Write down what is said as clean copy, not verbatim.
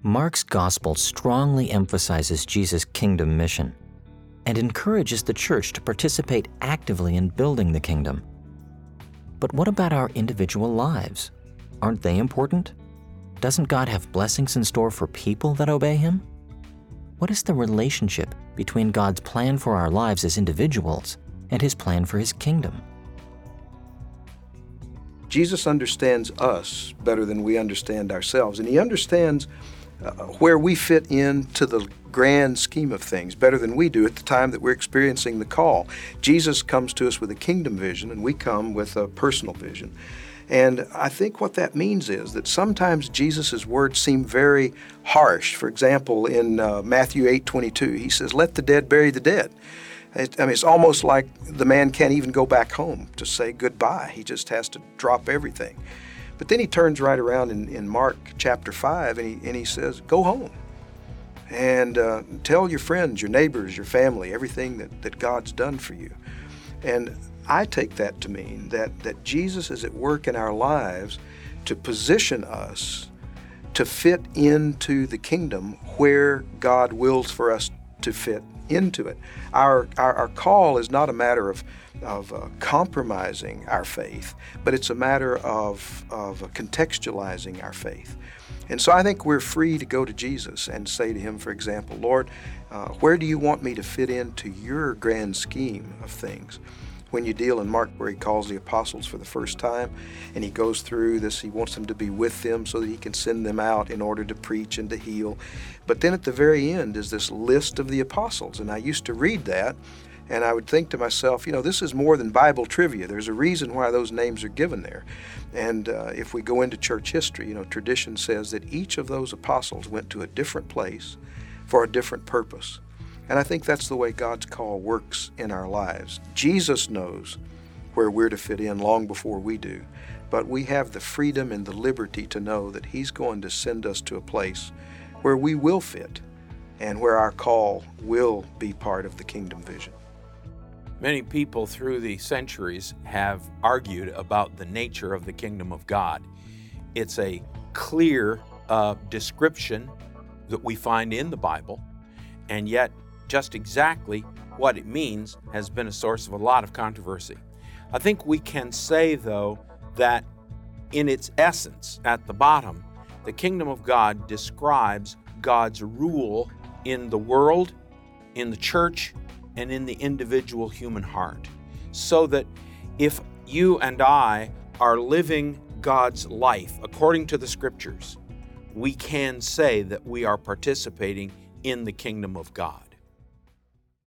Mark's gospel strongly emphasizes Jesus' kingdom mission and encourages the church to participate actively in building the kingdom. But what about our individual lives? Aren't they important? Doesn't God have blessings in store for people that obey Him? What is the relationship between God's plan for our lives as individuals and His plan for His kingdom? Jesus understands us better than we understand ourselves, and He understands where we fit into the grand scheme of things better than we do at the time that we're experiencing the call. Jesus comes to us with a kingdom vision, and we come with a personal vision. And I think what that means is that sometimes Jesus' words seem very harsh. For example, in Matthew 8:22, He says, "Let the dead bury the dead." It's almost like the man can't even go back home to say goodbye. He just has to drop everything. But then He turns right around in Mark chapter 5 and he says, "Go home and tell your friends, your neighbors, your family, everything that God's done for you." And I take that to mean that Jesus is at work in our lives to position us to fit into the kingdom where God wills for us to fit into it. Our call is not a matter of compromising our faith, but it's a matter of contextualizing our faith. And so I think we're free to go to Jesus and say to Him, for example, "Lord, where do you want me to fit into your grand scheme of things?" When you deal in Mark where He calls the apostles for the first time, and He goes through this, He wants them to be with them so that He can send them out in order to preach and to heal. But then at the very end is this list of the apostles, and I used to read that, and I would think to myself, this is more than Bible trivia. There's a reason why those names are given there. And if we go into church history, tradition says that each of those apostles went to a different place for a different purpose. And I think that's the way God's call works in our lives. Jesus knows where we're to fit in long before we do, but we have the freedom and the liberty to know that He's going to send us to a place where we will fit and where our call will be part of the kingdom vision. Many people through the centuries have argued about the nature of the kingdom of God. It's a clear description that we find in the Bible, and yet just exactly what it means has been a source of a lot of controversy. I think we can say, though, that in its essence, at the bottom, the kingdom of God describes God's rule in the world, in the church, and in the individual human heart. So that if you and I are living God's life according to the Scriptures, we can say that we are participating in the kingdom of God.